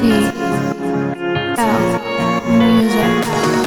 Music.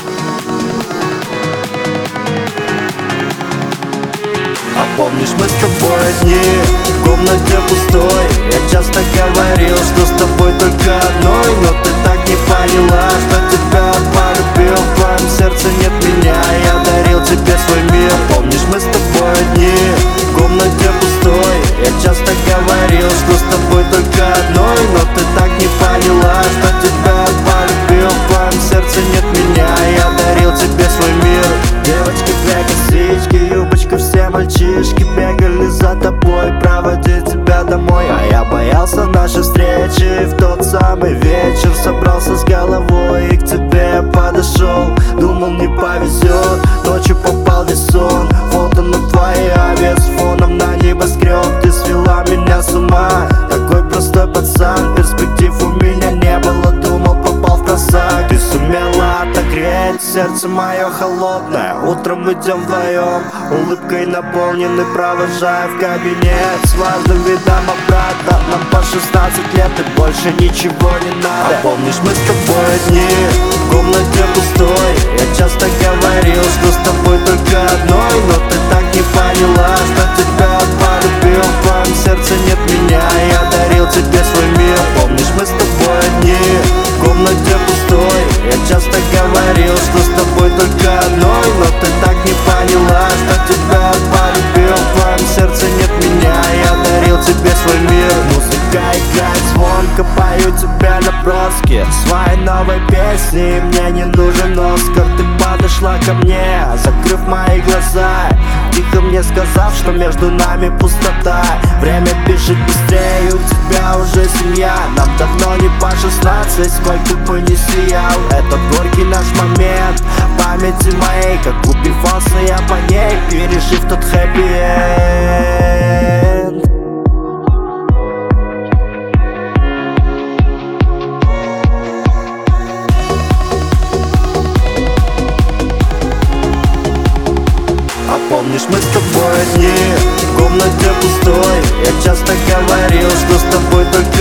А помнишь, мы с тобой одни, в комнате пустой? Я часто говорил, что с тобой только одной, но ты так не поняла, что тебя полюбил. В твоем сердце нет меня, я дарил тебе свой мир. Помнишь, мы с тобой одни, в комнате пустой? Я часто говорил, что с тобой только одной, но ты так не поняла, что тебя полюбил. В твоем сердце нет меня, я дарил тебе свой мир. Девочки, две косички, юбочка, все мальчишки бегали за тобой, проводить тебя домой. А я боялся нашей встречи. В тот самый вечер собрался с головой и к тебе подошел. Думал, не повезет, ночью попал в сон. Вот она твоя, вес фоном на небоскреб. Ты свела меня с ума, такой простой пацан. Перспектив у меня не было, думал, попал в просак. Ты сумела отогреть сердце мое холодное. Утром идем вдвоем, улыбкой наполнены, провожая в кабинет. С важным видом обратно, нам по 16 лет и больше ничего не надо. А помнишь, мы с тобой одни, в комнате пустой? Я часто говорил, что с тобой только одной, но ты так не поняла, что тебя полюбил. В твоем сердце нет меня, я дарил тебе свой мир. Помнишь, мы с тобой одни, в комнате пустой? Я часто говорил, что с тобой только одной, но ты так не поняла, что тебя полюбил. В твоем сердце нет меня, я дарил тебе свой мир. Музыка играет звонко, пою тебя на броске своей новой песни. Мне не нужен Оскар, ты подошла ко мне, закрыв мои глаза, тихо мне сказав, что между нами пустота. Время бежит быстрее, у тебя уже семья. Нам давно не по 16, сколько бы ни сиял этот горький наш момент в памяти моей, как убивался я по ней, пережив тот хэппи-энд. А помнишь, мы с тобой одни, в комнате пустой? Я часто говорил, что с тобой только